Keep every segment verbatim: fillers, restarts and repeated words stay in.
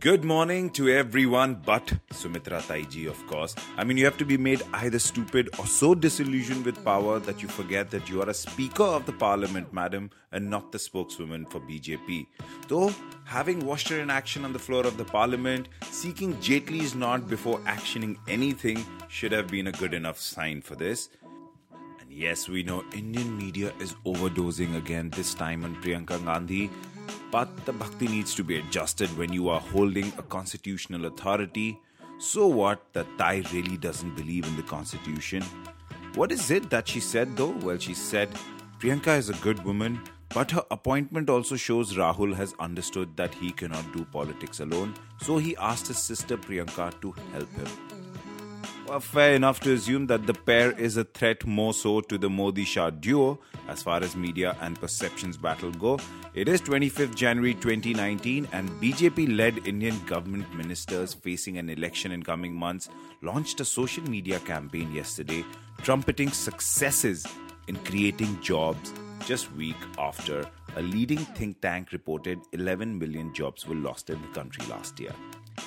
Good morning to everyone but Sumitra Taiji, of course. I mean, you have to be made either stupid or so disillusioned with power that you forget that you are a Speaker of the Parliament, madam, and not the spokeswoman for B J P. Though, having watched her in action on the floor of the Parliament, seeking Jaitley's nod before actioning anything should have been a good enough sign for this. And yes, we know Indian media is overdosing again, this time on Priyanka Gandhi. But the bhakti needs to be adjusted when you are holding a constitutional authority. So what that Thai really doesn't believe in the constitution? What is it that she said though? Well, she said, Priyanka is a good woman, but her appointment also shows Rahul has understood that he cannot do politics alone. So he asked his sister Priyanka to help him. Well, fair enough to assume that the pair is a threat more so to the Modi-Shah duo as far as media and perceptions battle go. It is twenty-fifth January twenty nineteen and B J P-led Indian government ministers facing an election in coming months launched a social media campaign yesterday trumpeting successes in creating jobs just week after a leading think tank reported eleven million jobs were lost in the country last year.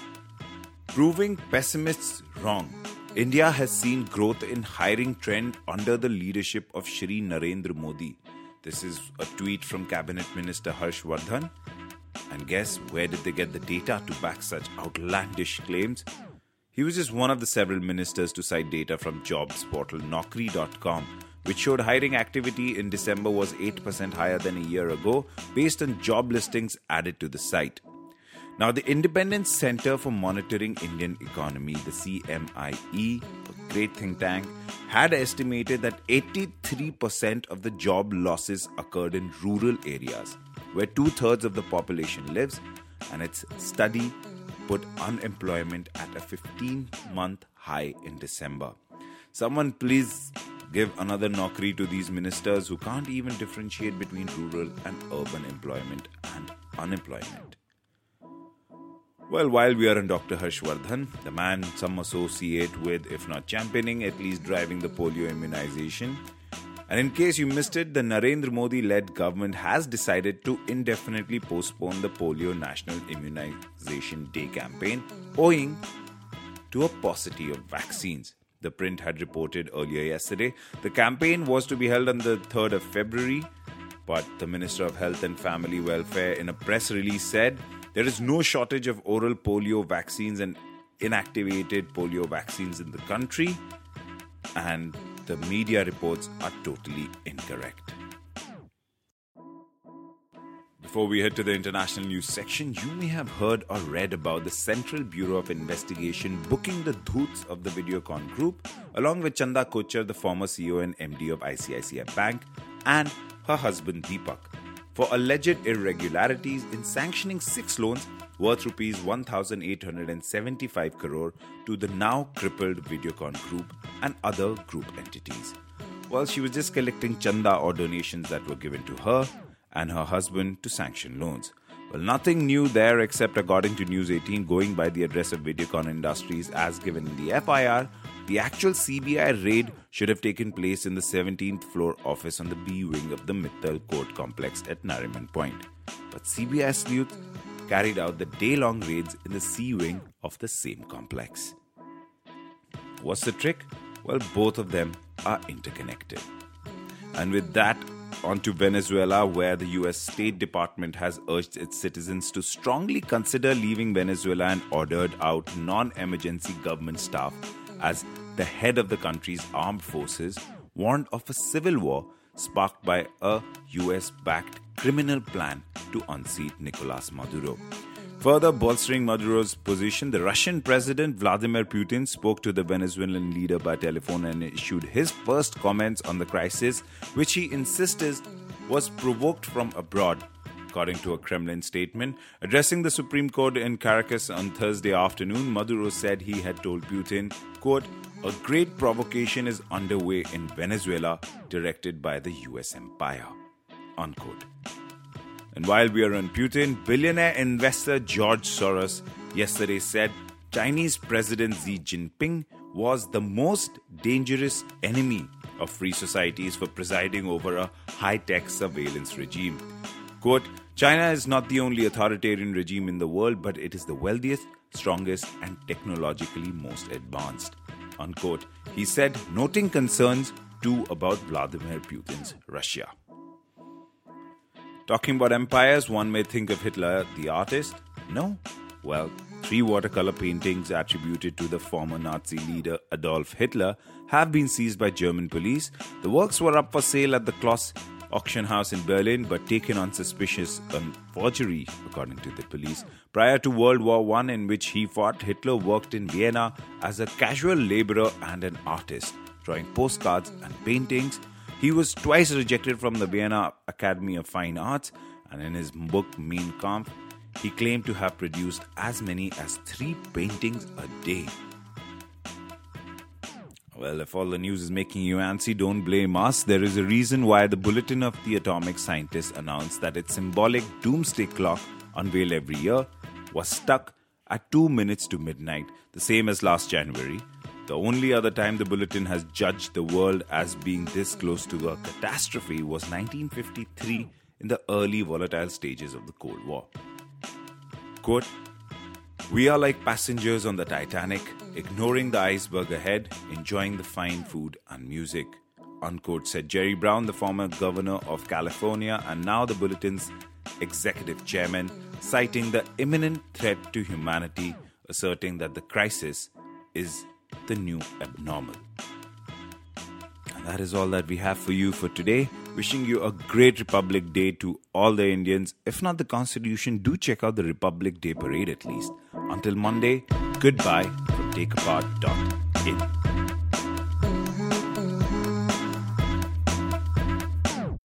Proving pessimists wrong, India has seen growth in hiring trend under the leadership of Shri Narendra Modi. This is a tweet from Cabinet Minister Harsh Vardhan. And guess where did they get the data to back such outlandish claims? He was just one of the several ministers to cite data from jobs portal Naukri dot com, which showed hiring activity in December was eight percent higher than a year ago based on job listings added to the site. Now, the Independent Center for Monitoring Indian Economy, the C M I E, a great think tank, had estimated that eighty-three percent of the job losses occurred in rural areas, where two-thirds of the population lives, and its study put unemployment at a fifteen-month high in December. Someone please give another Naukri to these ministers who can't even differentiate between rural and urban employment and unemployment. Well, while we are on Doctor Harsh Vardhan, the man some associate with, if not championing, at least driving the polio immunization. And in case you missed it, the Narendra Modi-led government has decided to indefinitely postpone the Polio National Immunization Day campaign, owing to a paucity of vaccines. The print had reported earlier yesterday. The campaign was to be held on the third of February, but the Minister of Health and Family Welfare in a press release said, there is no shortage of oral polio vaccines and inactivated polio vaccines in the country, and the media reports are totally incorrect. Before we head to the international news section, you may have heard or read about the Central Bureau of Investigation booking the dhoots of the Videocon group, along with Chanda Kochhar, the former C E O and M D of I C I C I Bank, and her husband Deepak, for alleged irregularities in sanctioning six loans worth rupees one thousand eight hundred seventy-five crore to the now crippled Videocon group and other group entities. Well, she was just collecting chanda or donations that were given to her and her husband to sanction loans. Well, nothing new there except, according to News eighteen, going by the address of Videocon Industries as given in the F I R, the actual C B I raid should have taken place in the seventeenth floor office on the B wing of the Mittal Court complex at Nariman Point. But C B I sleuths carried out the day-long raids in the C wing of the same complex. What's the trick? Well, both of them are interconnected. And with that, on to Venezuela, where the U S State Department has urged its citizens to strongly consider leaving Venezuela and ordered out non-emergency government staff as the head of the country's armed forces warned of a civil war sparked by a U S-backed criminal plan to unseat Nicolas Maduro. Further bolstering Maduro's position, the Russian President Vladimir Putin spoke to the Venezuelan leader by telephone and issued his first comments on the crisis, which he insisted was provoked from abroad. According to a Kremlin statement, addressing the Supreme Court in Caracas on Thursday afternoon, Maduro said he had told Putin, quote, a great provocation is underway in Venezuela directed by the U S empire, unquote. And while we are on Putin, billionaire investor George Soros yesterday said Chinese President Xi Jinping was the most dangerous enemy of free societies for presiding over a high-tech surveillance regime. Quote, China is not the only authoritarian regime in the world, but it is the wealthiest, strongest, and technologically most advanced. Unquote. He said, noting concerns too about Vladimir Putin's Russia. Talking about empires, one may think of Hitler the artist. No? Well, three watercolor paintings attributed to the former Nazi leader Adolf Hitler have been seized by German police. The works were up for sale at the Kloss auction house in Berlin, but taken on suspicious um, forgery, according to the police. Prior to World War One, in which he fought, Hitler worked in Vienna as a casual laborer and an artist, drawing postcards and paintings. He was twice rejected from the Vienna Academy of Fine Arts, and in his book Mein Kampf, he claimed to have produced as many as three paintings a day. Well, if all the news is making you antsy, don't blame us. There is a reason why the Bulletin of the Atomic Scientists announced that its symbolic doomsday clock, unveiled every year, was stuck at two minutes to midnight, the same as last January. The only other time the Bulletin has judged the world as being this close to a catastrophe was nineteen fifty-three, in the early volatile stages of the Cold War. Quote, "We are like passengers on the Titanic, ignoring the iceberg ahead, enjoying the fine food and music," unquote, said Jerry Brown, the former governor of California and now the Bulletin's executive chairman, citing the imminent threat to humanity, asserting that the crisis is the new abnormal. And that is all that we have for you for today. Wishing you a great Republic Day to all the Indians. If not the Constitution, do check out the Republic Day Parade at least. Until Monday, goodbye from take apart dot in.